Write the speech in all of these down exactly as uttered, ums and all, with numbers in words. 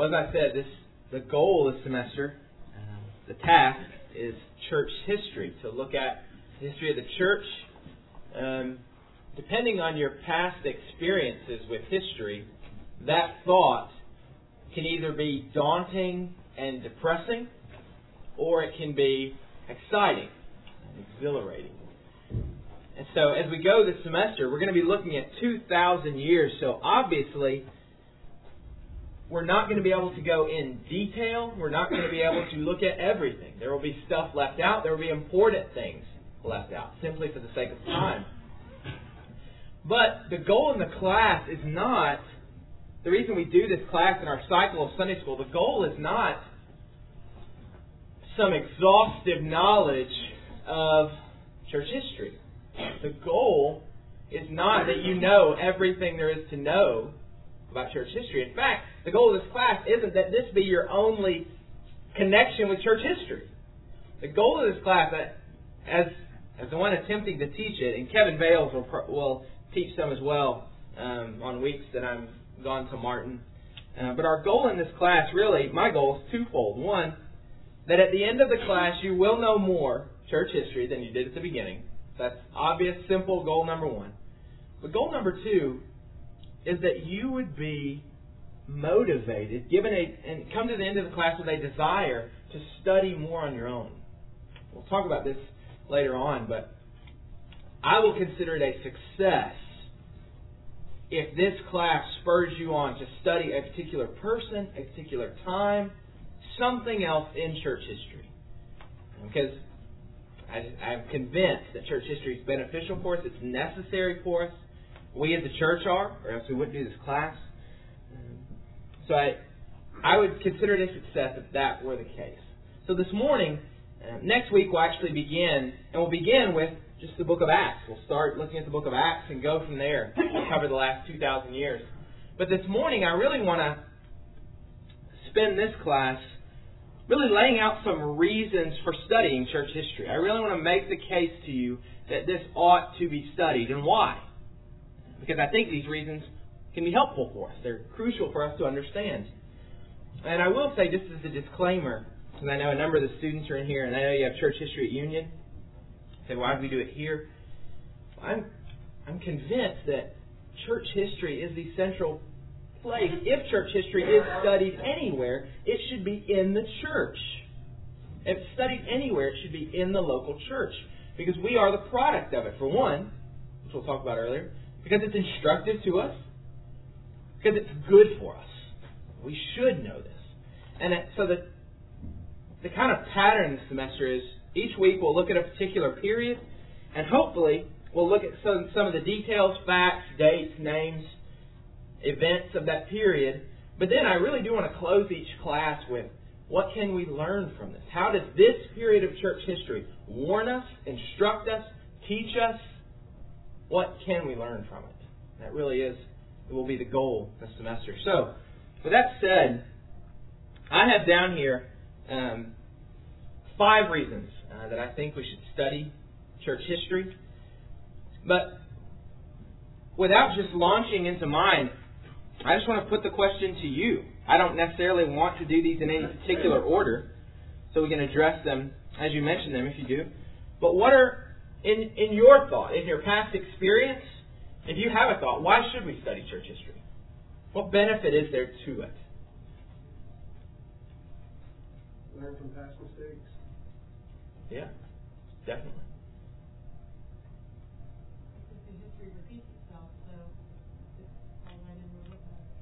Well, as I said, this the goal this semester, uh, the task is church history, to look at the history of the church. Um, depending on your past experiences with history, that thought can either be daunting and depressing, or it can be exciting and exhilarating. And so as we go this semester, we're going to be looking at two thousand years. So obviously, we're not going to be able to go in detail. We're not going to be able to look at everything. There will be stuff left out. There will be important things left out, simply for the sake of time. But the goal in the class is not, the reason we do this class in our cycle of Sunday school, the goal is not some exhaustive knowledge of church history. The goal is not that you know everything there is to know about church history. In fact, the goal of this class isn't that this be your only connection with church history. The goal of this class, as as the one attempting to teach it, and Kevin Bales will, will teach some as well um, on weeks that I'm gone to Martin. Uh, but our goal in this class, really, my goal is twofold. One, that at the end of the class you will know more church history than you did at the beginning. That's obvious, simple goal number one. But goal number two is that you would be motivated, given a, and come to the end of the class with a desire to study more on your own. We'll talk about this later on, but I will consider it a success if this class spurs you on to study a particular person, a particular time, something else in church history. Because I, I'm convinced that church history is beneficial for us. It's necessary for us. We as a church are, or else we wouldn't do this class. So I, I would consider it a success if that were the case. So this morning, uh, next week we'll actually begin, and we'll begin with just the book of Acts. We'll start looking at the book of Acts and go from there. We'll cover the last two thousand years. But this morning I really want to spend this class really laying out some reasons for studying church history. I really want to make the case to you that this ought to be studied, and why. Because I think these reasons can be helpful for us. They're crucial for us to understand. And I will say, just as a disclaimer, because I know a number of the students are in here, and I know you have church history at Union. Say, why do we do it here? I'm, I'm convinced that church history is the central place. If church history is studied anywhere, it should be in the church. If it's studied anywhere, it should be in the local church. Because we are the product of it, for one, which we'll talk about earlier. Because it's instructive to us. Because it's good for us. We should know this. And it, so the, the kind of pattern this semester is each week we'll look at a particular period, and hopefully we'll look at some, some of the details, facts, dates, names, events of that period. But then I really do want to close each class with, what can we learn from this? How does this period of church history warn us, instruct us, teach us? What can we learn from it? That really is, it will be the goal this semester. So, with that said, I have down here um, five reasons uh, that I think we should study church history. But without just launching into mine, I just want to put the question to you. I don't necessarily want to do these in any particular order, so we can address them as you mention them if you do. But what are, in, in your thought, in your past experience, if you have a thought, why should we study church history? What benefit is there to it? Learn from past mistakes. Yeah, definitely. The history repeats itself, so it's all right in the book.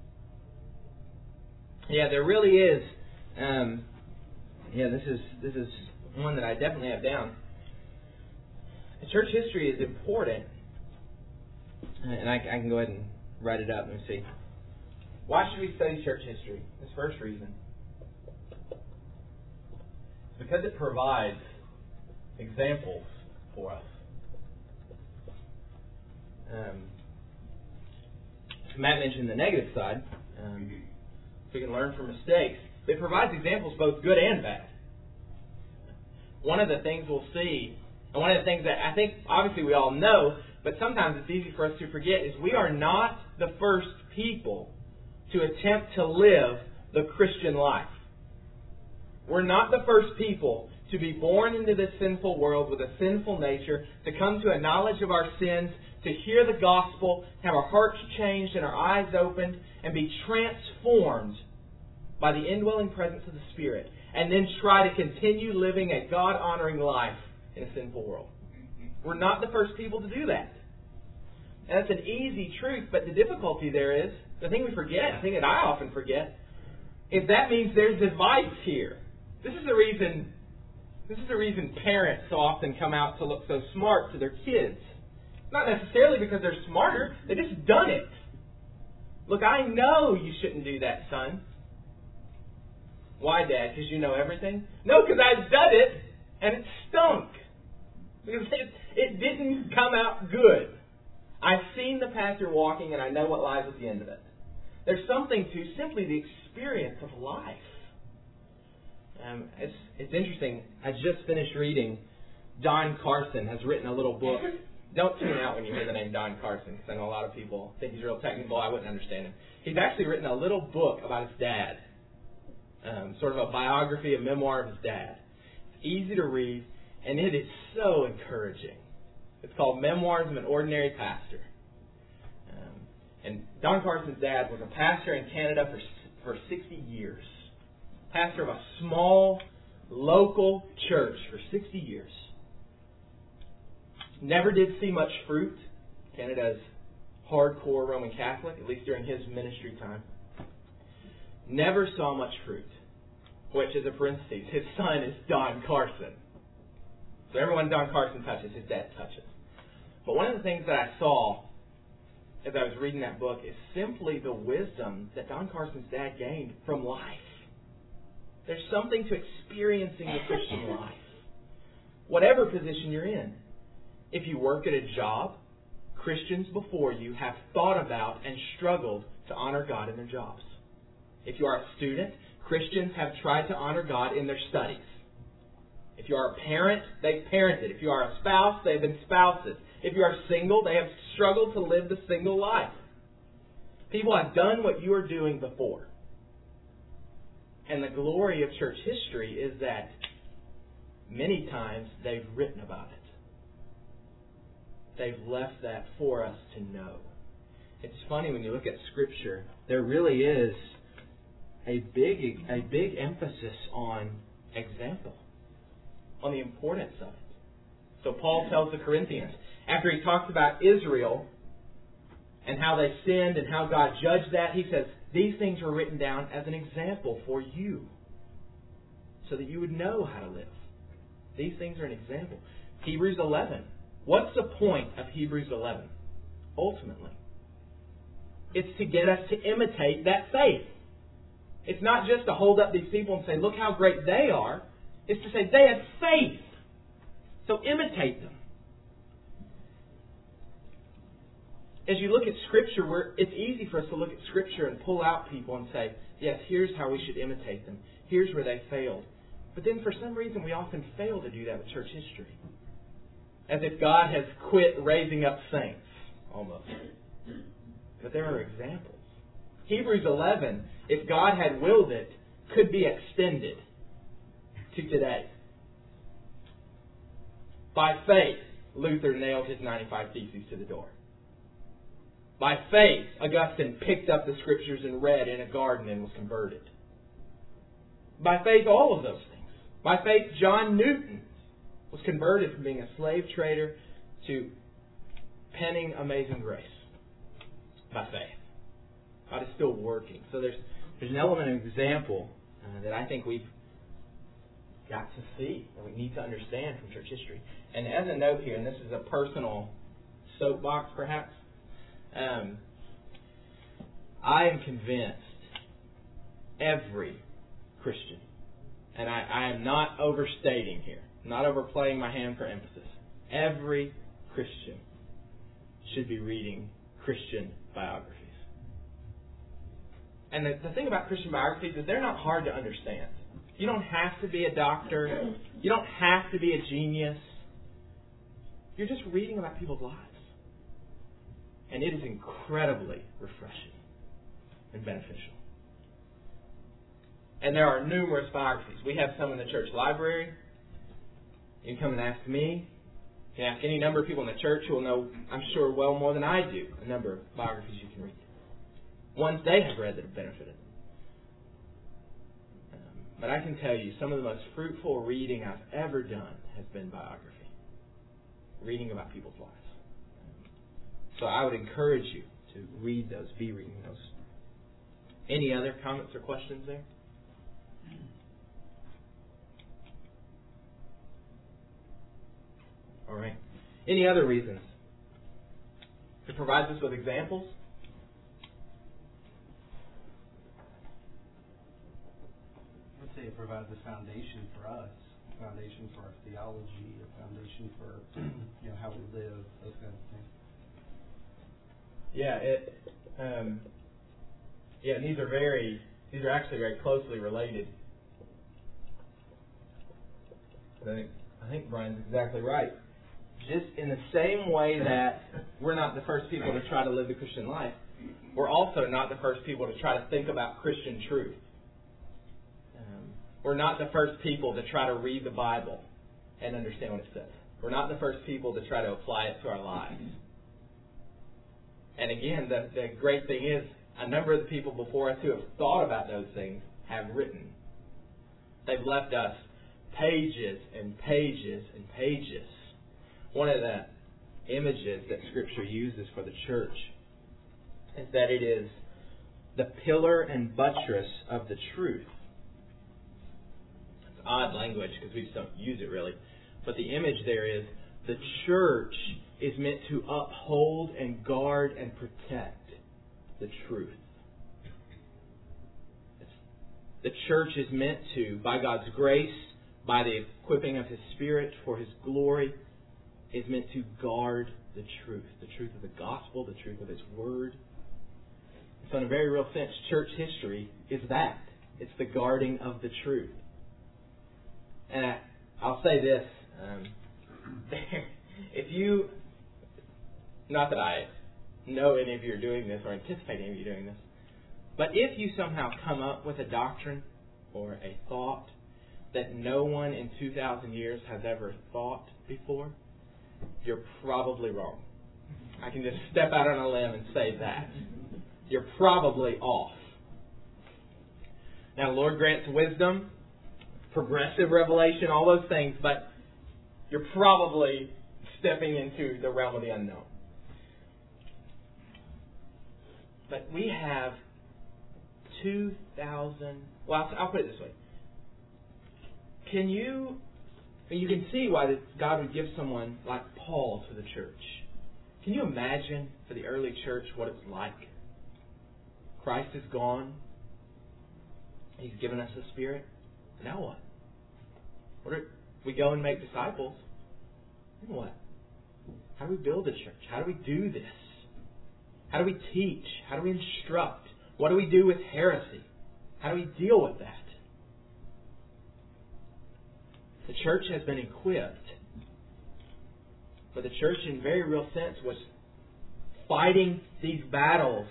Yeah, there really is. Um, yeah, this is this is one that I definitely have down. Church history is important, and I, I can go ahead and write it up. Let me see. Why should we study church history? This first reason. Because it provides examples for us. Um, Matt mentioned the negative side. Um, we can learn from mistakes. It provides examples both good and bad. One of the things we'll see, and one of the things that I think obviously we all know, but sometimes it's easy for us to forget, is we are not the first people to attempt to live the Christian life. We're not the first people to be born into this sinful world with a sinful nature, to come to a knowledge of our sins, to hear the gospel, have our hearts changed and our eyes opened, and be transformed by the indwelling presence of the Spirit, and then try to continue living a God-honoring life in a sinful world. We're not the first people to do that. And that's an easy truth, but the difficulty there is, the thing we forget, the thing that I often forget, is that means there's advice here. This is the reason this is the reason parents so often come out to look so smart to their kids. Not necessarily because they're smarter, they've just done it. Look, I know you shouldn't do that, son. Why, Dad? Because you know everything? No, because I've done it, and it stunk. Because it, it didn't come out good. I've seen the path you're walking, and I know what lies at the end of it. There's something to simply the experience of life. Um, it's, it's interesting. I just finished reading. Don Carson has written a little book. Don't tune out when you hear the name Don Carson, because I know a lot of people think he's real technical. I wouldn't understand him. He's actually written a little book about his dad. Um, sort of a biography, a memoir of his dad. It's easy to read, and it is so encouraging. It's called Memoirs of an Ordinary Pastor. Um, and Don Carson's dad was a pastor in Canada for for sixty years. Pastor of a small, local church for sixty years. Never did see much fruit. Canada's hardcore Roman Catholic, at least during his ministry time. Never saw much fruit. Which, as a parenthesis, his son is Don Carson. So everyone Don Carson touches, his dad touches. But one of the things that I saw as I was reading that book is simply the wisdom that Don Carson's dad gained from life. There's something to experiencing the Christian life. Whatever position you're in. If you work at a job, Christians before you have thought about and struggled to honor God in their jobs. If you are a student, Christians have tried to honor God in their studies. If you are a parent, they've parented. If you are a spouse, they've been spouses. If you are single, they have struggled to live the single life. People have done what you are doing before. And the glory of church history is that many times they've written about it. They've left that for us to know. It's funny when you look at Scripture, there really is a big, a big emphasis on example, on the importance of it. So Paul tells the Corinthians, after he talks about Israel and how they sinned and how God judged that, he says, these things were written down as an example for you, so that you would know how to live. These things are an example. Hebrews eleven. What's the point of Hebrews eleven? Ultimately, it's to get us to imitate that faith. It's not just to hold up these people and say, look how great they are. It's to say they had faith. So imitate them. As you look at Scripture, we're, it's easy for us to look at Scripture and pull out people and say, yes, here's how we should imitate them. Here's where they failed. But then for some reason we often fail to do that with church history. As if God has quit raising up saints, almost. But there are examples. Hebrews eleven, if God had willed it, could be extended to today. By faith, Luther nailed his ninety-five Theses to the door. By faith, Augustine picked up the Scriptures and read in a garden and was converted. By faith, all of those things. By faith, John Newton was converted from being a slave trader to penning Amazing Grace. By faith. God is still working. So there's there's an element of example uh, that I think we've got to see, and we need to understand from church history. And as a note here, and this is a personal soapbox perhaps, um, I am convinced every Christian, and I, I am not overstating here, not overplaying my hand for emphasis, every Christian should be reading Christian biographies. And the, the thing about Christian biographies is they're not hard to understand. You don't have to be a doctor. You don't have to be a genius. You're just reading about people's lives. And it is incredibly refreshing and beneficial. And there are numerous biographies. We have some in the church library. You can come and ask me. You can ask any number of people in the church who will know, I'm sure, well more than I do, a number of biographies you can read. Ones they have read that have benefited. Um, but I can tell you, some of the most fruitful reading I've ever done has been biography. Reading about people's lives. So I would encourage you to read those, be reading those. Any other comments or questions there? All right. Any other reasons? It provides us with examples. I'd say it provides a foundation for us, a foundation for our theology, a foundation for you know how we live, those kinds of things. Yeah, it. Um, yeah, these are very. These are actually very closely related. I think. I think Brian's exactly right. Just in the same way that we're not the first people to try to live the Christian life, we're also not the first people to try to think about Christian truth. Um, we're not the first people to try to read the Bible and understand what it says. We're not the first people to try to apply it to our lives. And again, the, the great thing is, a number of the people before us who have thought about those things have written. They've left us pages and pages and pages. One of the images that Scripture uses for the church is that it is the pillar and buttress of the truth. It's odd language because we just don't use it really. But the image there is the church is meant to uphold and guard and protect the truth. The church is meant to, by God's grace, by the equipping of His Spirit for His glory, is meant to guard the truth. The truth of the gospel, the truth of His Word. So in a very real sense, church history is that. It's the guarding of the truth. And I, I'll say this. Um, if you, not that I know any of you are doing this or anticipate any of you doing this, but if you somehow come up with a doctrine or a thought that no one in two thousand years has ever thought before, you're probably wrong. I can just step out on a limb and say that. You're probably off. Now, the Lord grants wisdom, progressive revelation, all those things, but you're probably stepping into the realm of the unknown. But we have two thousand... Well, I'll, I'll put it this way. Can you... You can see why God would give someone like Paul to the church. Can you imagine for the early church what it was like? Christ is gone. He's given us the Spirit. Now what? What are, we go and make disciples. Then what? How do we build a church? How do we do this? How do we teach? How do we instruct? What do we do with heresy? How do we deal with that? The church has been equipped. But the church, in very real sense, was fighting these battles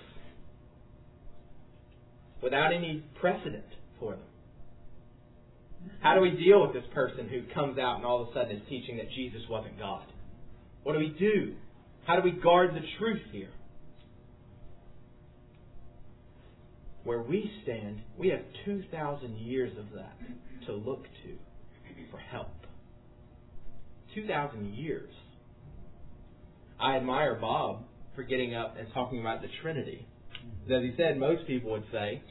without any precedent for them. How do we deal with this person who comes out and all of a sudden is teaching that Jesus wasn't God? What do we do? How do we guard the truth here? Where we stand, we have two thousand years of that to look to for help. two thousand years. I admire Bob for getting up and talking about the Trinity. As he said, most people would say,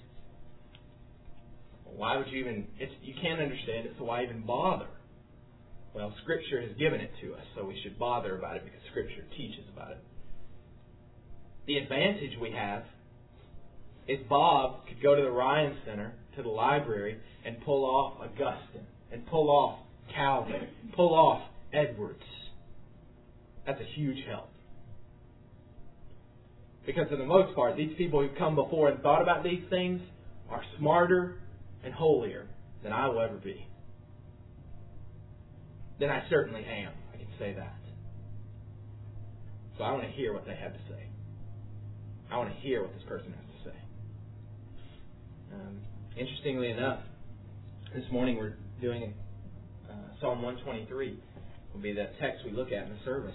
why would you even, it's, you can't understand it, so why even bother? Well, Scripture has given it to us, so we should bother about it because Scripture teaches about it. The advantage we have is Bob could go to the Ryan Center, to the library, and pull off Augustine, and pull off Calvin, pull off Edwards. That's a huge help. Because for the most part, these people who've come before and thought about these things are smarter and holier than I will ever be. Than I certainly am. I can say that. So I want to hear what they have to say. I want to hear what this person has to say. Um, interestingly enough, This morning we're doing uh, Psalm one twenty-three. Will be the text we look at in the service.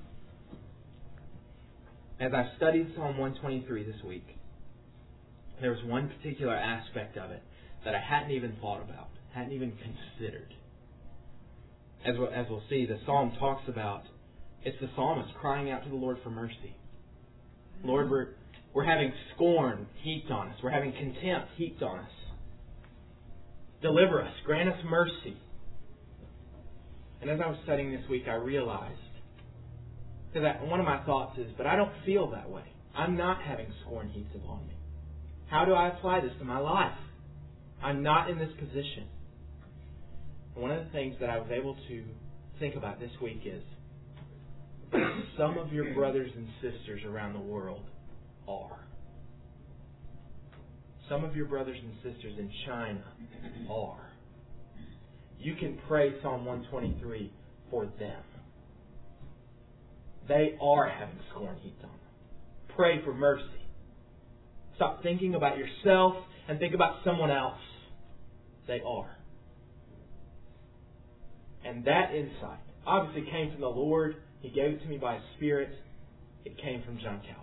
As I've studied Psalm one twenty-three this week, there was one particular aspect of it that I hadn't even thought about, hadn't even considered. As we'll, as we'll see, the Psalm talks about, it's the psalmist crying out to the Lord for mercy. Lord, we're, we're having scorn heaped on us. We're having contempt heaped on us. Deliver us. Grant us mercy. And as I was studying this week, I realized, because one of my thoughts is, but I don't feel that way. I'm not having scorn heaped upon me. How do I apply this to my life? I'm not in this position. And one of the things that I was able to think about this week is, some of your brothers and sisters around the world are. Some of your brothers and sisters in China are. You can pray Psalm one twenty-three for them. They are having scorn heaped on them. Pray for mercy. Stop thinking about yourself and think about someone else. They are. And that insight obviously came from the Lord. He gave it to me by His Spirit. It came from John Calvin.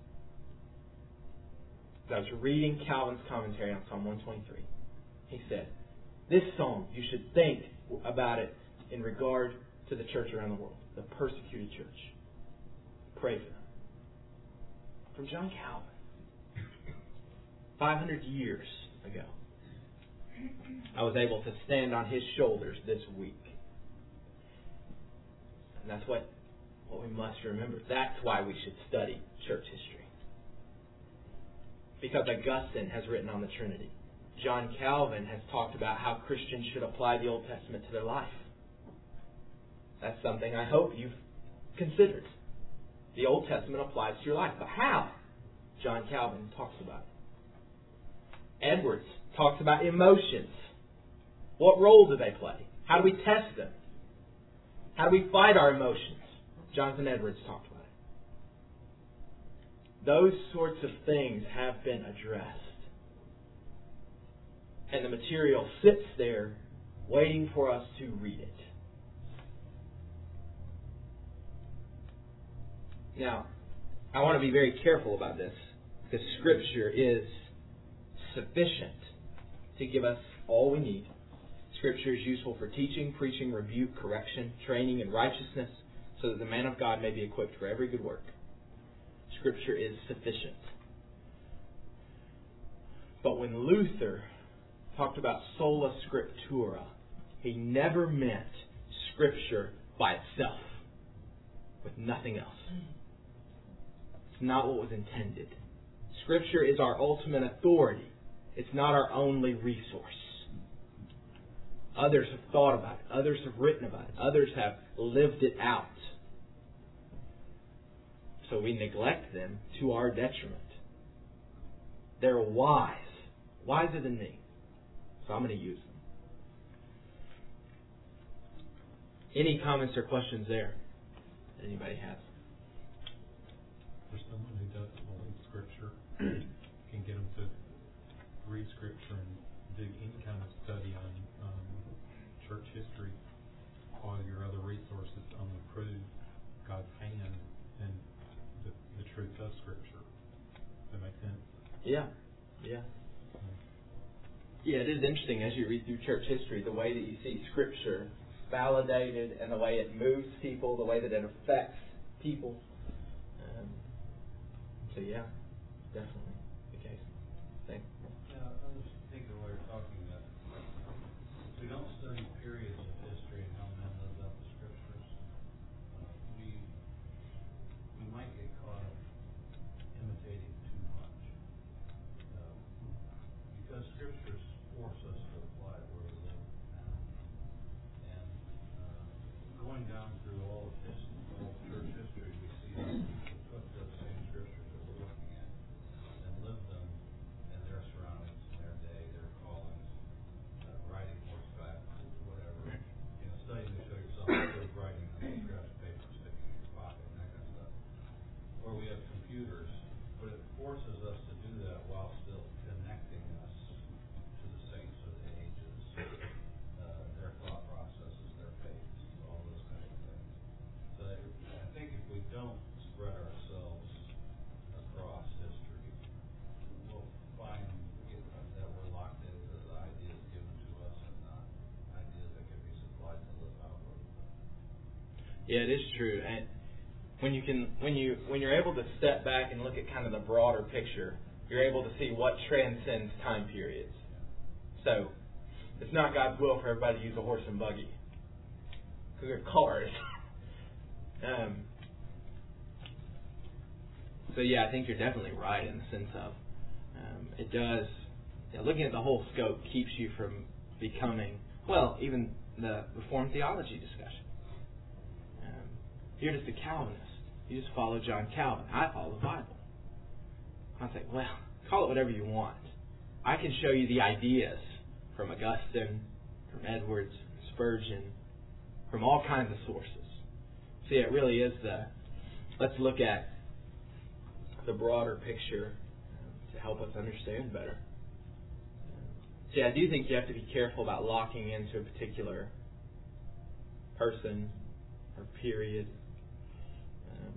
As I was reading Calvin's commentary on Psalm one twenty-three, he said, this psalm, you should think about it in regard to the church around the world, the persecuted church. Pray for them. From John Calvin. five hundred years ago, I was able to stand on his shoulders this week. And that's what, what we must remember. That's why we should study church history. Because Augustine has written on the Trinity. John Calvin has talked about how Christians should apply the Old Testament to their life. That's something I hope you've considered. The Old Testament applies to your life. But how? John Calvin talks about it. Edwards talks about emotions. What role do they play? How do we test them? How do we fight our emotions? Jonathan Edwards talked about it. Those sorts of things have been addressed. And the material sits there waiting for us to read it. Now, I want to be very careful about this, because Scripture is sufficient to give us all we need. Scripture is useful for teaching, preaching, rebuke, correction, training in righteousness, so that the man of God may be equipped for every good work. Scripture is sufficient. But when Luther talked about sola scriptura, he never meant Scripture by itself, with nothing else. It's not what was intended. Scripture is our ultimate authority. It's not our only resource. Others have thought about it. Others have written about it. Others have lived it out. So we neglect them to our detriment. They're wise. Wiser than me. So I'm going to use them. Any comments or questions there that anybody has? For someone who doesn't believe Scripture, can get them to read Scripture and do any kind of study on um, church history, all your other resources only prove God's hand and the, the truth of Scripture. Does that make sense? Yeah. Yeah. Yeah, it is interesting as you read through church history, the way that you see Scripture validated and the way it moves people, the way that it affects people. Um, so yeah, definitely the case. Thanks. Yeah, I was thinking while you're talking that we don't study periods of history and how men lived out the Scriptures. Uh, we we might get caught up imitating too much uh, because Scriptures force us to apply where we live now. And uh, going down through all of this, all of church history, we see how people took those same Scriptures that we're looking at and lived them in their surroundings, in their day, their callings, uh, riding horseback, whatever. You know, studying to show yourself good writing on a scratch paper sticking in your pocket and that kind of stuff. Or we have computers, but it forces us to do that while still connecting us to the saints of the ages Yeah, it is true. And when you can, when you when you're able to step back and look at kind of the broader picture, you're able to see what transcends time periods. So, it's not God's will for everybody to use a horse and buggy, because they're cars. um, so yeah, I think you're definitely right in the sense of um, it does. You know, looking at the whole scope keeps you from becoming, well, even the Reformed theology discussion. Um, you're just a Calvinist. You just follow John Calvin. I follow the Bible. I say, well, call it whatever you want. I can show you the ideas from Augustine, from Edwards, Spurgeon, from all kinds of sources. See, it really is the, let's look at the broader picture to help us understand better. See, I do think you have to be careful about locking into a particular person or period. Um,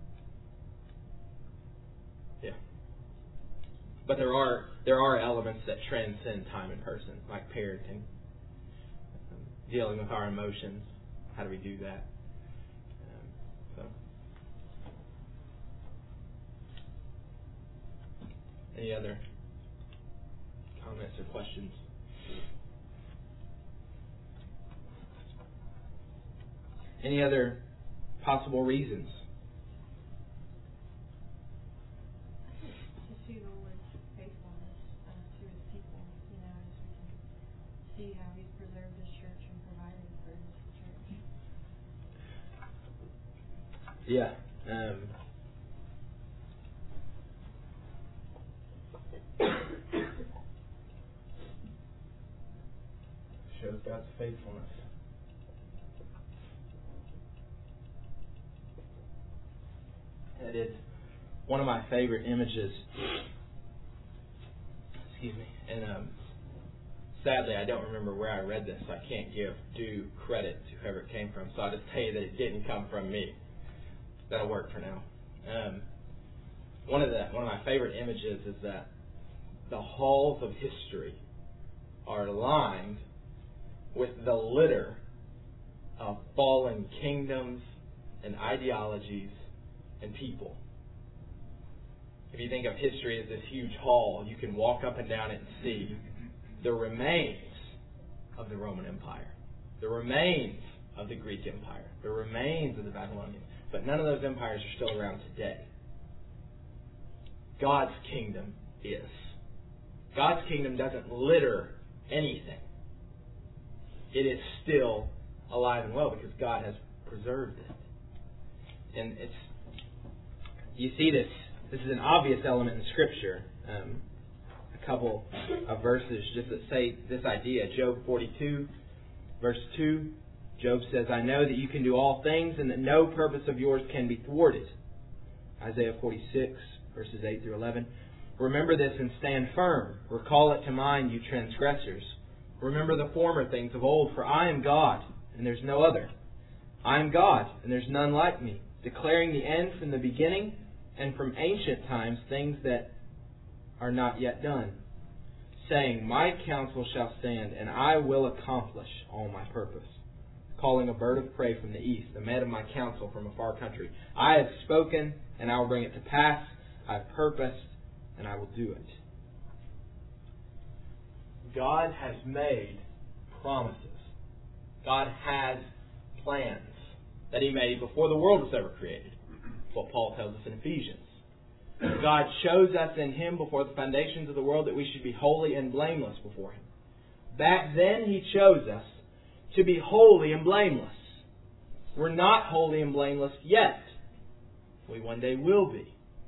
yeah. But there are there are elements that transcend time and person, like parenting, um, dealing with our emotions. How do we do that? Um, so. Any other comments or questions? Any other possible reasons? To see the Lord's faithfulness uh, to His people, you know, as we can see how He's preserved His church and provided for His church. Yeah. Um, shows God's faithfulness. That is one of my favorite images. Excuse me. And um, sadly, I don't remember where I read this, so I can't give due credit to whoever it came from. So I'll just tell you that it didn't come from me. That'll work for now. Um, one of the one of my favorite images is that the halls of history are lined with the litter of fallen kingdoms and ideologies and people. If you think of history as this huge hall, you can walk up and down it and see the remains of the Roman Empire, the remains of the Greek Empire, the remains of the Babylonian. But none of those empires are still around today. God's kingdom is. God's kingdom doesn't litter anything. It is still alive and well because God has preserved it. And it's you see this. This is an obvious element in Scripture. Um, a couple of verses just that say this idea. Job forty-two, verse two. Job says, I know that you can do all things and that no purpose of yours can be thwarted. Isaiah forty-six, verses eight through eleven. Remember this and stand firm. Recall it to mind, you transgressors. Remember the former things of old, for I am God, and there's no other. I am God, and there's none like me, declaring the end from the beginning, and from ancient times things that are not yet done, saying, my counsel shall stand, and I will accomplish all my purpose. Calling a bird of prey from the east, the man of my counsel from a far country. I have spoken, and I will bring it to pass. I have purposed, and I will do it. God has made promises. God has plans that He made before the world was ever created. That's what Paul tells us in Ephesians. God chose us in Him before the foundations of the world that we should be holy and blameless before Him. Back then He chose us to be holy and blameless. We're not holy and blameless yet. We one day will be.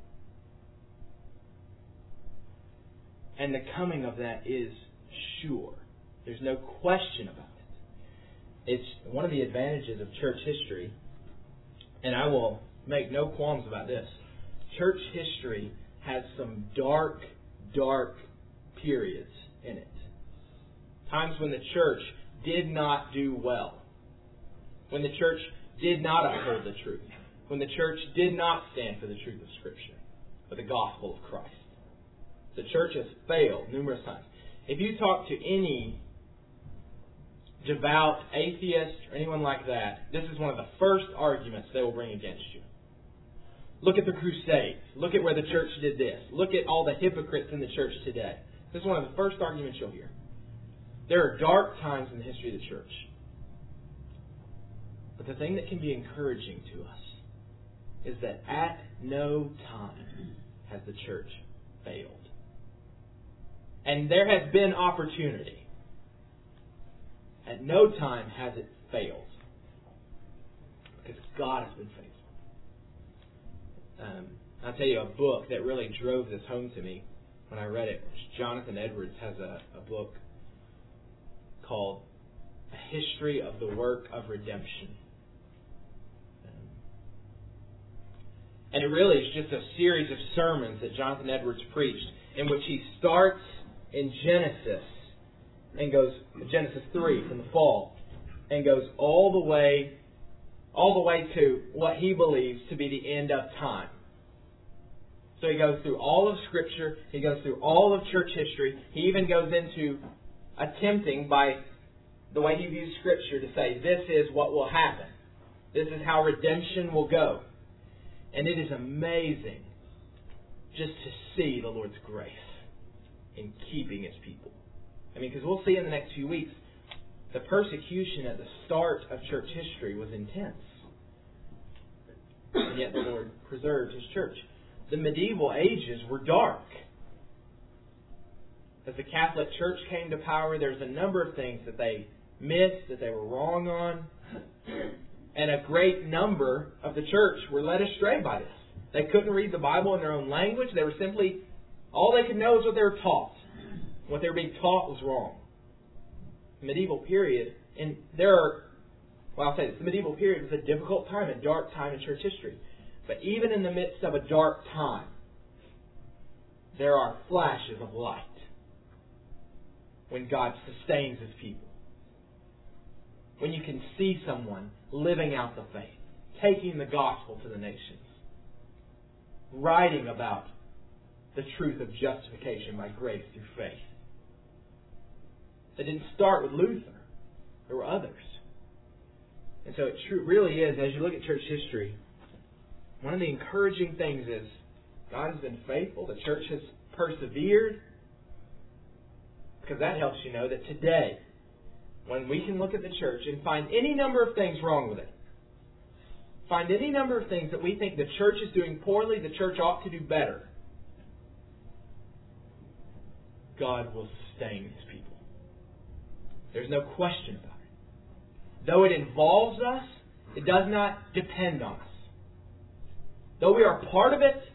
And the coming of that is sure. There's no question about it. It's one of the advantages of church history, and I will make no qualms about this. Church history has some dark, dark periods in it. Times when the church did not do well. When the church did not uphold the truth. When the church did not stand for the truth of Scripture, for the gospel of Christ. The church has failed numerous times. If you talk to any devout atheist or anyone like that, this is one of the first arguments they will bring against you. Look at the Crusades. Look at where the church did this. Look at all the hypocrites in the church today. This is one of the first arguments you'll hear. There are dark times in the history of the church. But the thing that can be encouraging to us is that at no time has the church failed. And there has been opportunity. At no time has it failed. Because God has been faithful. Um, I'll tell you a book that really drove this home to me when I read it. Jonathan Edwards has a, a book called A History of the Work of Redemption. Um, and it really is just a series of sermons that Jonathan Edwards preached in which he starts in Genesis and goes, Genesis three from the fall, and goes all the way all the way to what he believes to be the end of time. So he goes through all of Scripture, he goes through all of church history, he even goes into attempting by the way he views Scripture to say, this is what will happen. This is how redemption will go. And it is amazing just to see the Lord's grace in keeping His people. I mean, because we'll see in the next few weeks, the persecution at the start of church history was intense. And yet the Lord preserved His church. The medieval ages were dark. As the Catholic Church came to power, there's a number of things that they missed, that they were wrong on. And a great number of the church were led astray by this. They couldn't read the Bible in their own language. They were simply, all they could know is what they were taught. What they were being taught was wrong. The medieval period, and there are, well, I'll say this, the medieval period was a difficult time, a dark time in church history. But even in the midst of a dark time, there are flashes of light when God sustains His people. When you can see someone living out the faith, taking the gospel to the nations, writing about the truth of justification by grace through faith. It didn't start with Luther. There were others. And so it true, really is, as you look at church history, one of the encouraging things is God has been faithful. The church has persevered. Because that helps you know that today, when we can look at the church and find any number of things wrong with it, find any number of things that we think the church is doing poorly, the church ought to do better, God will sustain His people. There's no question about it. Though it involves us, it does not depend on us. Though we are part of it,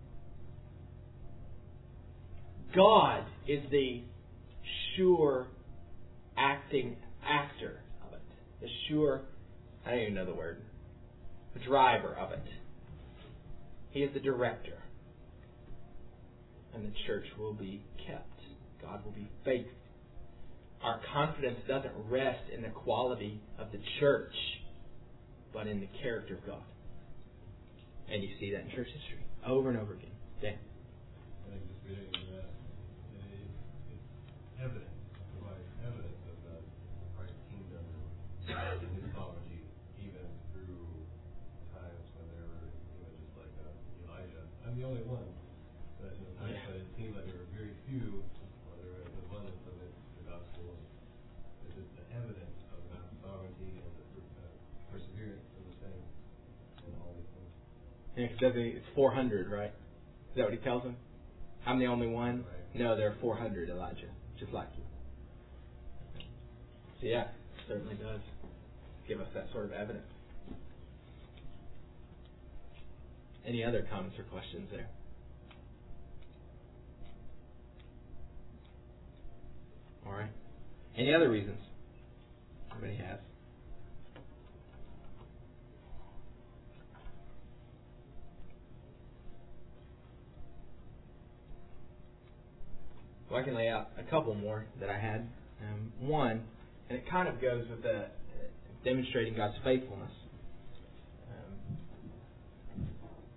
God is the sure acting actor of it. The sure, I don't even know the word, the driver of it. He is the director. And the church will be kept. God will be faithful. Our confidence doesn't rest in the quality of the church, but in the character of God. And you see that in church history over and over again. Dan? I think just reading that, it's evidence, it provides evidence of the Christ's kingdom and His sovereignty, even through times when there were, you know, just like uh, Elijah. I'm the only one, but, you know, times when it seemed like there were very few, or there was abundance of it, the gospel. It's just the evidence of God's sovereignty and the uh, perseverance of the saints in all these things. Yeah, he says it's four hundred, right? Is that what he tells him? I'm the only one? Right. No, there are four hundred, Elijah, just like you. So yeah, it certainly does give us that sort of evidence. Any other comments or questions there? All right. Any other reasons? Anybody has? Well, I can lay out a couple more that I had. Um, one, and it kind of goes with the uh, demonstrating God's faithfulness. Um,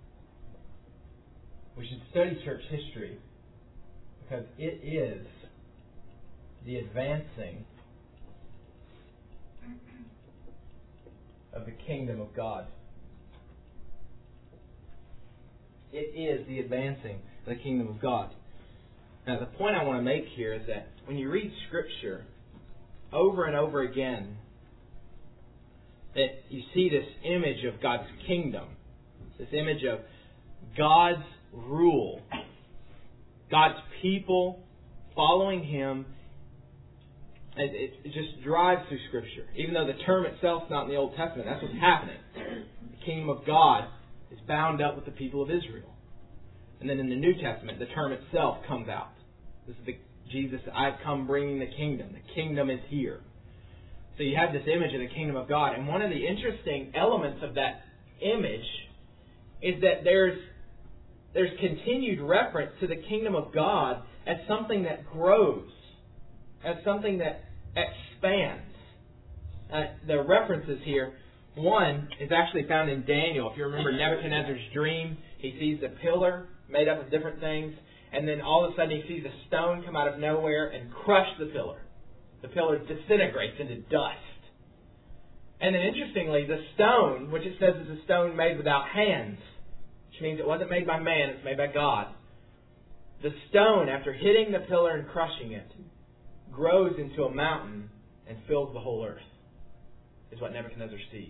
we should study church history because it is the advancing of the kingdom of God. It is the advancing of the kingdom of God. Now, the point I want to make here is that when you read Scripture over and over again, that you see this image of God's kingdom, this image of God's rule, God's people following Him. It, it just drives through Scripture. Even though the term itself is not in the Old Testament, that's what's happening. The kingdom of God is bound up with the people of Israel. And then in the New Testament, the term itself comes out. This is the Jesus, I've come bringing the kingdom. The kingdom is here. So you have this image of the kingdom of God. And one of the interesting elements of that image is that there's there's continued reference to the kingdom of God as something that grows, as something that expands. Uh, the references here, one is actually found in Daniel. If you remember Nebuchadnezzar's dream, he sees the pillar made up of different things, and then all of a sudden he sees a stone come out of nowhere and crush the pillar. The pillar disintegrates into dust. And then interestingly, the stone, which it says is a stone made without hands, which means it wasn't made by man, it's made by God. The stone, after hitting the pillar and crushing it, grows into a mountain and fills the whole earth, is what Nebuchadnezzar sees.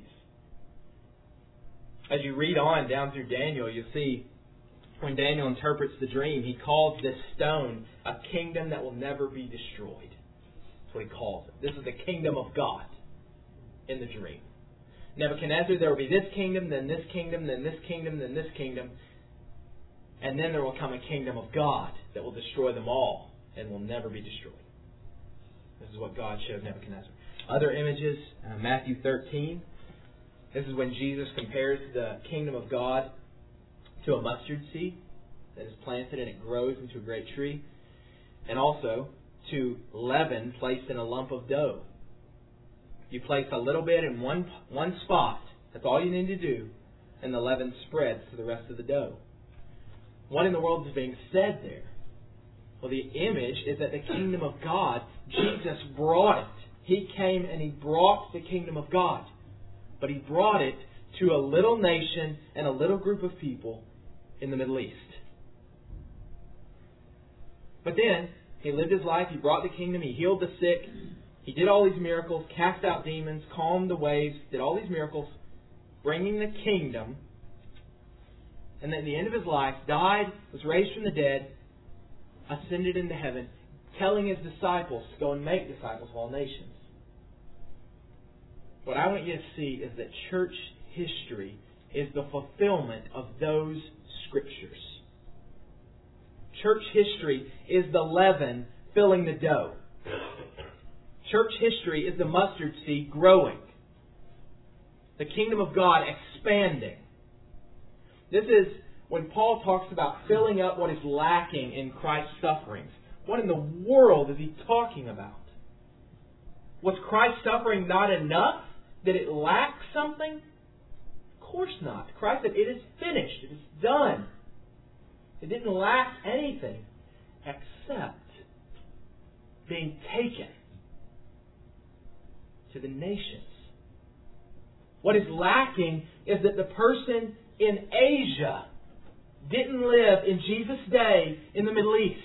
As you read on down through Daniel, you'll see when Daniel interprets the dream, he calls this stone a kingdom that will never be destroyed. That's what he calls it. This is the kingdom of God in the dream. Nebuchadnezzar, there will be this kingdom, then this kingdom, then this kingdom, then this kingdom. And then there will come a kingdom of God that will destroy them all and will never be destroyed. This is what God showed Nebuchadnezzar. Other images, uh, Matthew thirteen. This is when Jesus compares the kingdom of God to a mustard seed that is planted and it grows into a great tree. And also to leaven placed in a lump of dough. You place a little bit in one one spot. That's all you need to do. And the leaven spreads to the rest of the dough. What in the world is being said there? Well, the image is that the kingdom of God, Jesus brought it. He came and He brought the kingdom of God. But He brought it to a little nation and a little group of people in the Middle East. But then, He lived His life, He brought the kingdom, He healed the sick, He did all these miracles, cast out demons, calmed the waves, did all these miracles, bringing the kingdom. And then at the end of His life, died, was raised from the dead, ascended into heaven, telling His disciples to go and make disciples of all nations. What I want you to see is that church history is the fulfillment of those Scriptures. Church history is the leaven filling the dough. Church history is the mustard seed growing. The kingdom of God expanding. This is when Paul talks about filling up what is lacking in Christ's sufferings. What in the world is he talking about? Was Christ's suffering not enough? Did it lack something? Of course not. Christ said, it is finished. It is done. It didn't lack anything except being taken to the nations. What is lacking is that the person in Asia didn't live in Jesus' day in the Middle East.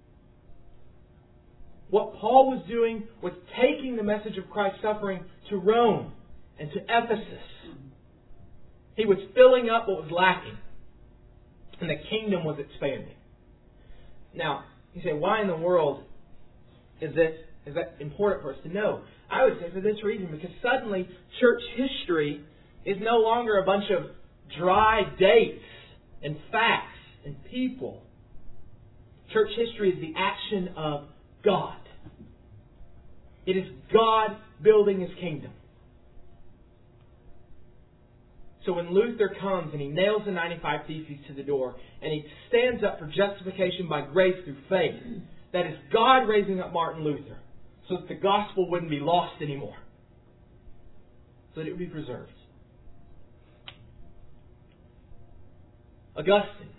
What Paul was doing was taking the message of Christ's suffering to Rome and to Ephesus. He was filling up what was lacking. And the kingdom was expanding. Now, you say, why in the world is this is that important for us to know? I would say for this reason, because suddenly church history is no longer a bunch of dry dates and facts and people. Church history is the action of God. It is God building His kingdom. So when Luther comes and he nails the ninety-five Theses to the door and he stands up for justification by grace through faith, that is God raising up Martin Luther so that the gospel wouldn't be lost anymore. So that it would be preserved. Augustine.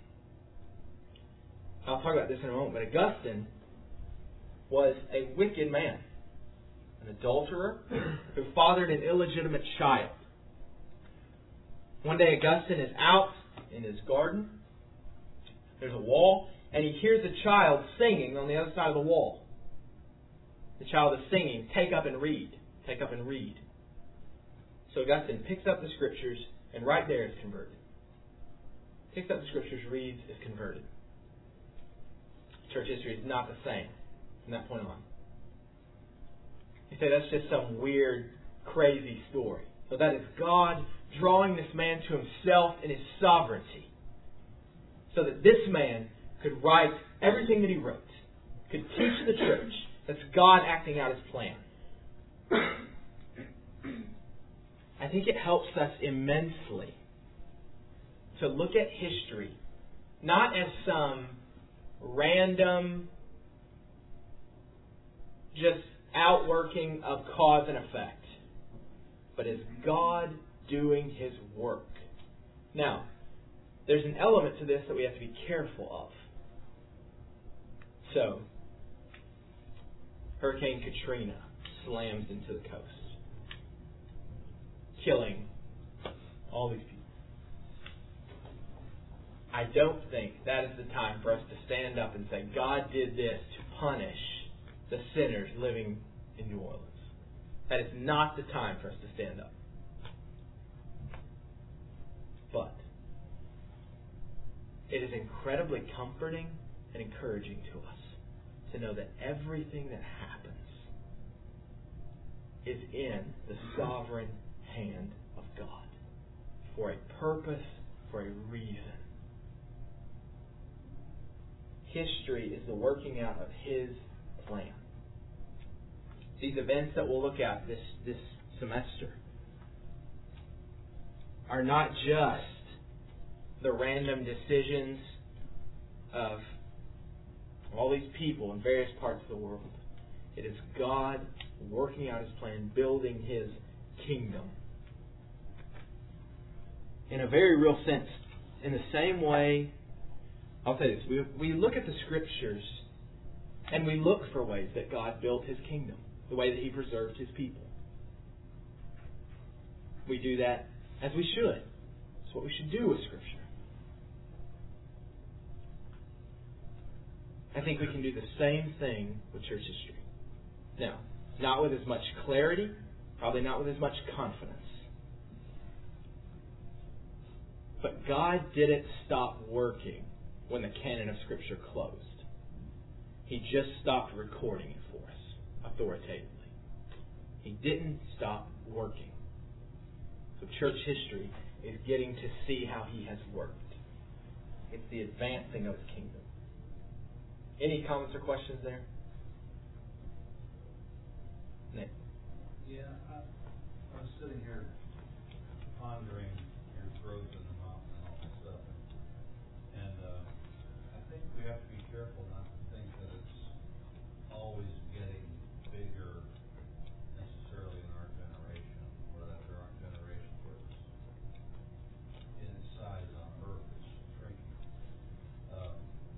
I'll talk about this in a moment, but Augustine was a wicked man. an adulterer who fathered an illegitimate child. One day Augustine is out in his garden. There's a wall, and he hears a child singing on the other side of the wall. The child is singing, "Take up and read, take up and read." So Augustine picks up the Scriptures, and right there is converted. Picks up the Scriptures, reads, is converted. Church history is not the same from that point on. You say that's just some weird, crazy story. So that is God drawing this man to Himself in His sovereignty, so that this man could write everything that he wrote, could teach the church. That's God acting out His plan. I think it helps us immensely to look at history not as some random, just outworking of cause and effect, but as God doing His work. Now, there's an element to this that we have to be careful of. So, Hurricane Katrina slams into the coast, killing all these people. I don't think that is the time for us to stand up and say, God did this to punish the sinners living in New Orleans. That is not the time for us to stand up. But it is incredibly comforting and encouraging to us to know that everything that happens is in the sovereign hand of God for a purpose, for a reason. History is the working out of His plan. These events that we'll look at this, this semester are not just the random decisions of all these people in various parts of the world. It is God working out His plan, building His kingdom. In a very real sense, in the same way, I'll say this, we, we look at the Scriptures and we look for ways that God built His kingdom, the way that He preserved His people. We do that as we should. It's what we should do with Scripture. I think we can do the same thing with church history. Now, not with as much clarity, probably not with as much confidence. But God didn't stop working when the canon of Scripture closed. He just stopped recording it for us authoritatively. He didn't stop working. So church history is getting to see how He has worked. It's the advancing of His kingdom. Any comments or questions there? Nick? Yeah, I, I was sitting here pondering your growth in the mountain and all that stuff. And uh, I think we have to be careful not to think that it's always getting bigger necessarily in our generation, or that there aren't generations where it's in its size on earth is shrinking. Uh,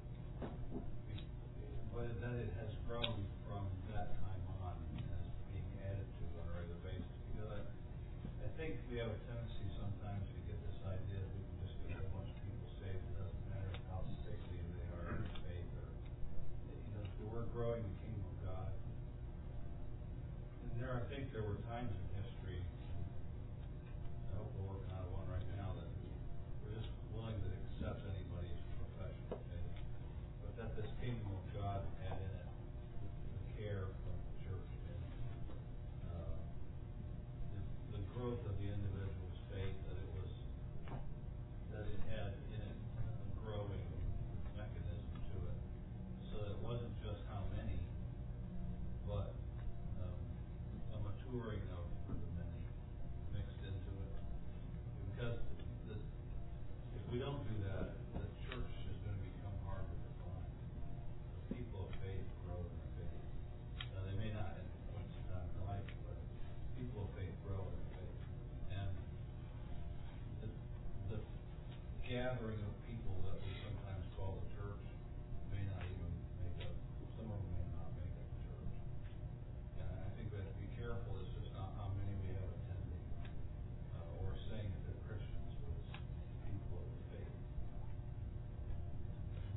but that it has grown from that time on as being added to on a regular basis. Because I, I think we have a tendency sometimes to get this idea that we can just get a bunch of people saved. It doesn't matter how sickly they are in their faith, or you know, we're growing the kingdom of God. And there, I think there were times in history. I hope we're working on one right now that we're just willing to accept anybody's professional faith, but that this kingdom of God had in it the care from the church and uh, the, the growth of the individual's faith, that it was that it had in it a growing mechanism to it, so that it wasn't just how many, but um, a maturing of the many mixed into it. Because the, the, if we don't do that, the church is going to become harder to find. People of faith grow in their faith. Now, they may not at one time in life, but people of faith grow in their faith. And the, the gathering of people that we sometimes call the church may not even make up, some of them may not make up the church. And I think we have to be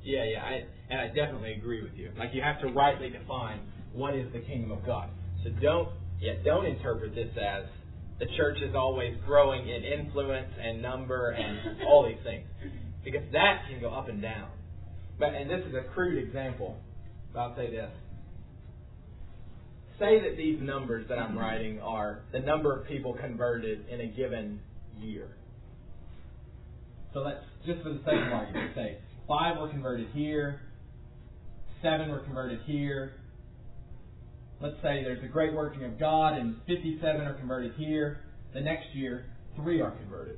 Yeah, yeah, I, and I definitely agree with you. Like, you have to rightly define what is the kingdom of God. So don't, yeah, don't interpret this as the church is always growing in influence and number and all these things, because that can go up and down. But and this is a crude example, but I'll say this: say that these numbers that I'm writing are the number of people converted in a given year. So let's, just for the sake of argument, say five were converted here, seven were converted here. Let's say there's a great working of God and fifty-seven are converted here. The next year, three are converted.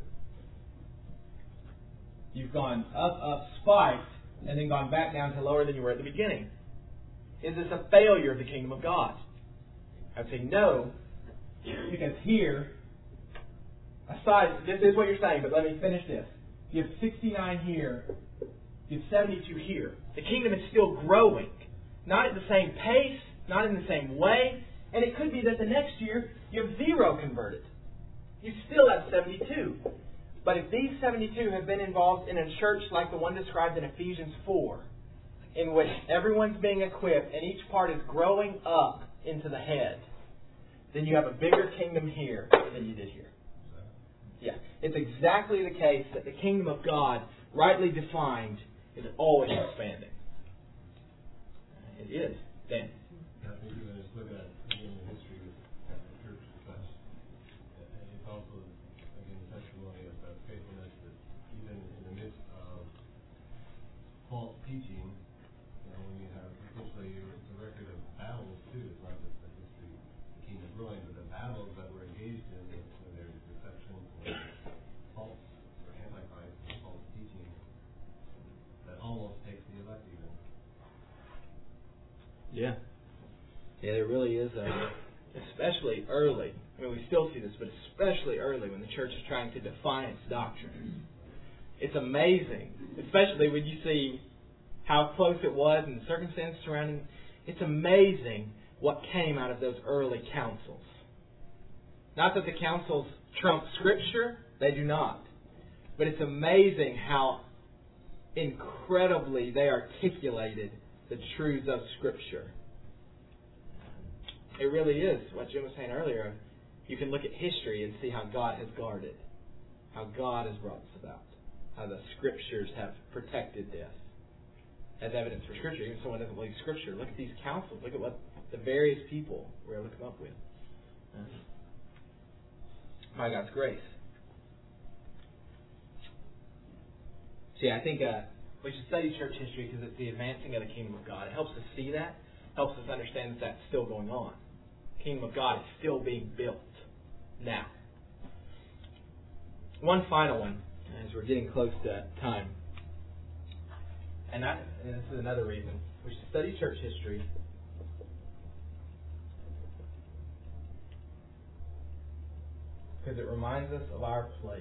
You've gone up, up, spiked, and then gone back down to lower than you were at the beginning. Is this a failure of the kingdom of God? I would say no, because here, aside, this is what you're saying, but let me finish this. You have sixty-nine here, you have seventy-two here. The kingdom is still growing. Not at the same pace, not in the same way, and it could be that the next year you have zero converted. You still have seventy-two. But if these seventy-two have been involved in a church like the one described in Ephesians four, in which everyone's being equipped and each part is growing up into the head, then you have a bigger kingdom here than you did here. Yeah, it's exactly the case that the kingdom of God, rightly defined, is always expanding. It is. Dan? I think you're going to look at, again, the history of the church because it's also, again, the testimony of the faithfulness that even in the midst of false teaching, you know, when you have, essentially, it's a record of battles, too. It's not just the history of the kingdom growing, but the battles that were engaged in when there's deception or false or antichrist, false teaching, that almost takes the elect even. Yeah. Yeah, there really is a, especially early, I mean, we still see this, but especially early when the church is trying to define its doctrine. It's amazing, especially when you see how close it was and the circumstances surrounding it. It's amazing what came out of those early councils. Not that the councils trump Scripture, they do not. But it's amazing how incredibly they articulated the truths of Scripture. It really is what Jim was saying earlier. You can look at history and see how God has guarded, how God has brought this about, how the Scriptures have protected this as evidence for Scripture. Even if someone doesn't believe Scripture, look at these councils. Look at what the various people were able to come up with. Uh, by God's grace. See, I think uh, we should study church history because it's the advancing of the kingdom of God. It helps us see that. Helps us understand that that's still going on. The kingdom of God is still being built now. One final one, as we're getting close to time. And, I, and this is another reason. We should study church history because it reminds us of our place.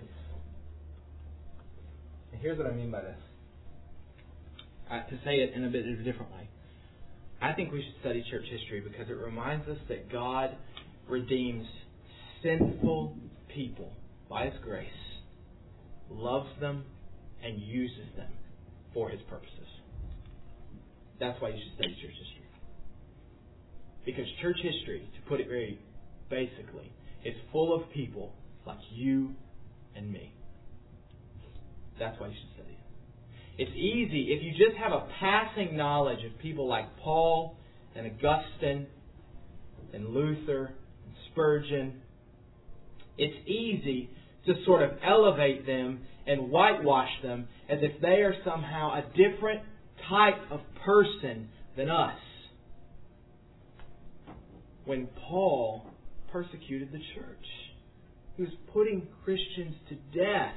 And here's what I mean by this. Uh, to say it in a bit of a different way. I think we should study church history because it reminds us that God redeems sinful people by His grace, loves them, and uses them for His purposes. That's why you should study church history. Because church history, to put it very basically, is full of people like you and me. That's why you should study it. It's easy, if you just have a passing knowledge of people like Paul and Augustine and Luther and Spurgeon, it's easy to sort of elevate them and whitewash them as if they are somehow a different type of person than us. When Paul persecuted the church, he was putting Christians to death.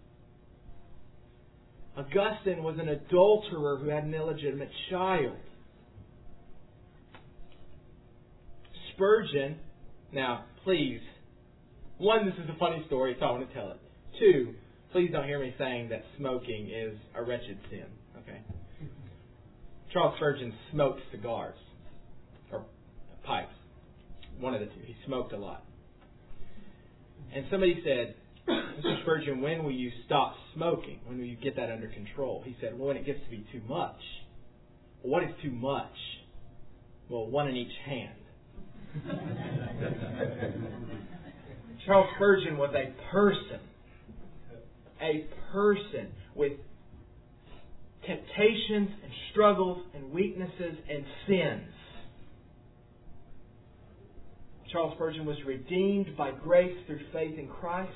Augustine was an adulterer who had an illegitimate child. Spurgeon, now please, one, this is a funny story, so I want to tell it. Two, please don't hear me saying that smoking is a wretched sin. Okay? Charles Spurgeon smoked cigars, or pipes, one of the two. He smoked a lot. And somebody said, Mister Spurgeon, when will you stop smoking? When will you get that under control? He said, well, when it gets to be too much. Well, what is too much? Well, one in each hand. Charles Spurgeon was a person. A person with temptations and struggles and weaknesses and sins. Charles Spurgeon was redeemed by grace through faith in Christ.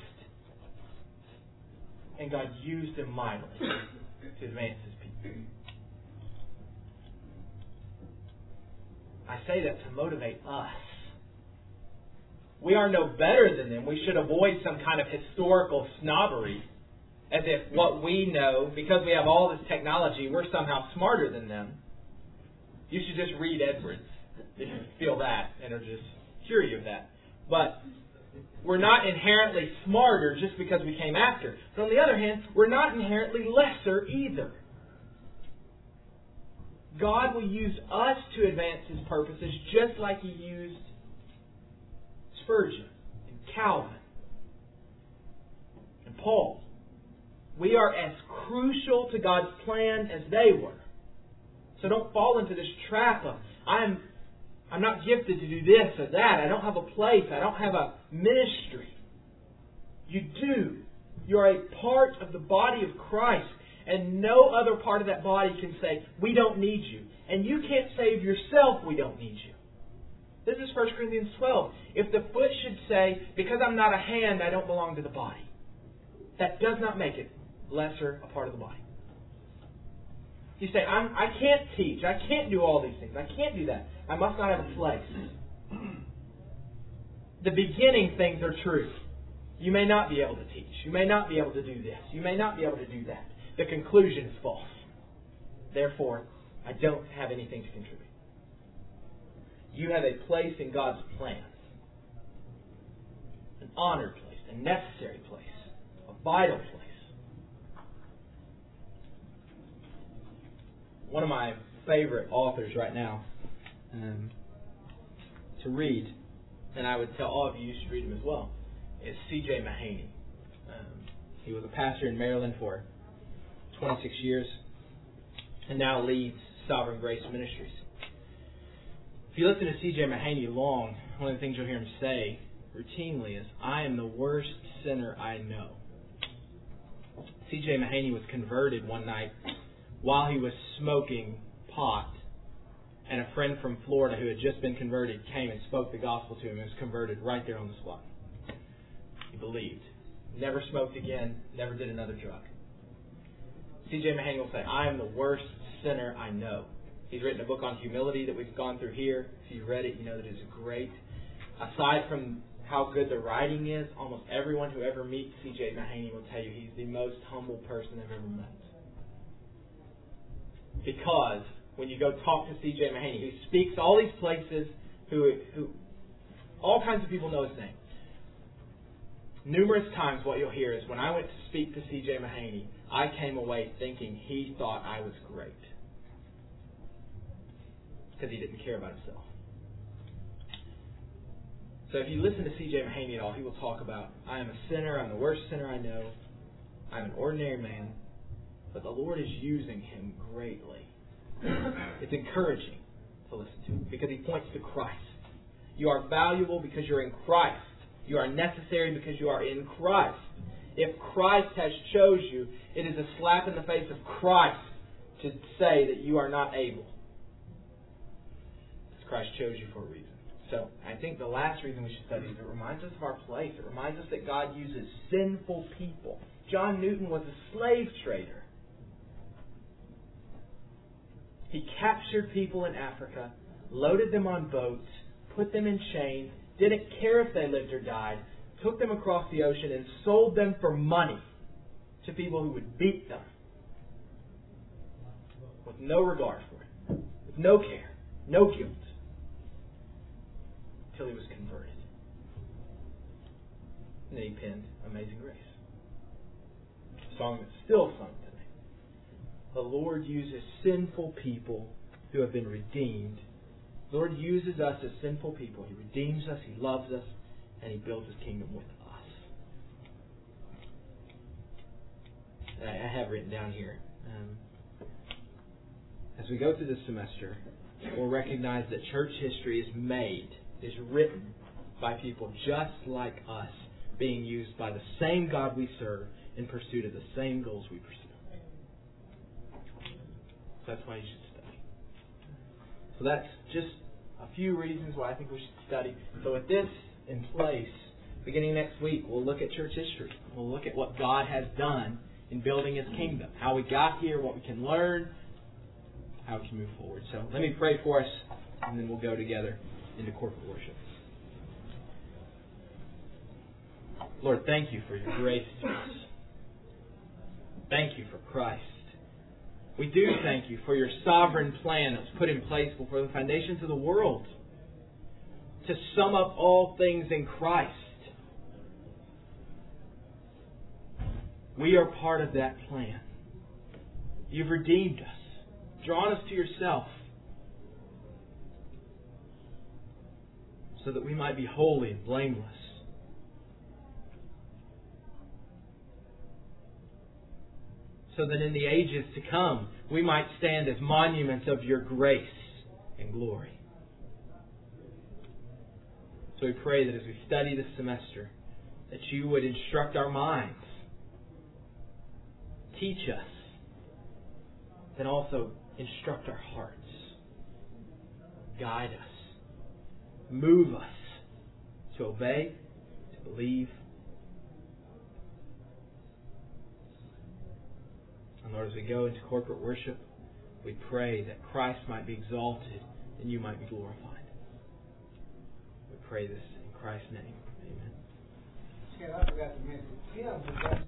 And God used him mightily to advance His people. I say that to motivate us. We are no better than them. We should avoid some kind of historical snobbery, as if what we know, because we have all this technology, we're somehow smarter than them. You should just read Edwards if you feel that, and it'll just cure you of that. But we're not inherently smarter just because we came after. But on the other hand, we're not inherently lesser either. God will use us to advance His purposes just like He used Spurgeon and Calvin and Paul. We are as crucial to God's plan as they were. So don't fall into this trap of, I'm I'm not gifted to do this or that. I don't have a place. I don't have a ministry. You do. You're a part of the body of Christ. And no other part of that body can say, we don't need you. And you can't say of yourself, we don't need you. This is First Corinthians twelve. If the foot should say, because I'm not a hand, I don't belong to the body. That does not make it lesser a part of the body. You say, I'm, I can't teach. I can't do all these things. I can't do that. I must not have a place. The beginning things are true. You may not be able to teach. You may not be able to do this. You may not be able to do that. The conclusion is false. Therefore, I don't have anything to contribute. You have a place in God's plan. An honored place. A necessary place. A vital place. One of my favorite authors right now um, to read, and I would tell all of you you should read him as well, is C J Mahaney. Um, he was a pastor in Maryland for twenty-six years and now leads Sovereign Grace Ministries. If you listen to C J Mahaney long, one of the things you'll hear him say routinely is, I am the worst sinner I know. C J Mahaney was converted one night while he was smoking pot, and a friend from Florida who had just been converted came and spoke the gospel to him and was converted right there on the spot. He believed. Never smoked again, never did another drug. C J Mahaney will say, I am the worst sinner I know. He's written a book on humility that we've gone through here. If you've read it, you know that it's great. Aside from how good the writing is, almost everyone who ever meets C J Mahaney will tell you he's the most humble person I've ever met. Because when you go talk to C J Mahaney, who speaks all these places, who, who all kinds of people know his name. Numerous times what you'll hear is when I went to speak to C J Mahaney, I came away thinking he thought I was great. Because he didn't care about himself. So if you listen to C J Mahaney at all, he will talk about, I am a sinner, I'm the worst sinner I know, I'm an ordinary man, but the Lord is using him greatly. It's encouraging to listen to because he points to Christ. You are valuable because you're in Christ. You are necessary because you are in Christ. If Christ has chose you, it is a slap in the face of Christ to say that you are not able. Because Christ chose you for a reason. So, I think the last reason we should study is it reminds us of our place. It reminds us that God uses sinful people. John Newton was a slave trader. He captured people in Africa, loaded them on boats, put them in chains, didn't care if they lived or died, took them across the ocean and sold them for money to people who would beat them with no regard for it, with no care, no guilt, until he was converted. And then he penned Amazing Grace, a song that's still sung today. The Lord uses sinful people who have been redeemed. The Lord uses us as sinful people. He redeems us, He loves us, and He builds His kingdom with us. that I have written down here. Um, as we go through this semester, we'll recognize that church history is made, is written by people just like us, being used by the same God we serve in pursuit of the same goals we pursue. So that's why you should study. So that's just a few reasons why I think we should study. So with this in place, beginning next week, we'll look at church history. We'll look at what God has done in building His kingdom, how we got here, what we can learn, how we can move forward. So let me pray for us, and then we'll go together into corporate worship. Lord, thank you for your grace to us. Thank you for Christ. We do thank you for your sovereign plan that was put in place before the foundations of the world to sum up all things in Christ. We are part of that plan. You've redeemed us, drawn us to yourself, so that we might be holy and blameless. So that in the ages to come, we might stand as monuments of your grace and glory. So we pray that as we study this semester, that you would instruct our minds, teach us, and also instruct our hearts, guide us, move us to obey, to believe. And Lord, as we go into corporate worship, we pray that Christ might be exalted and you might be glorified. We pray this in Christ's name. Amen. I forgot to mention, Tim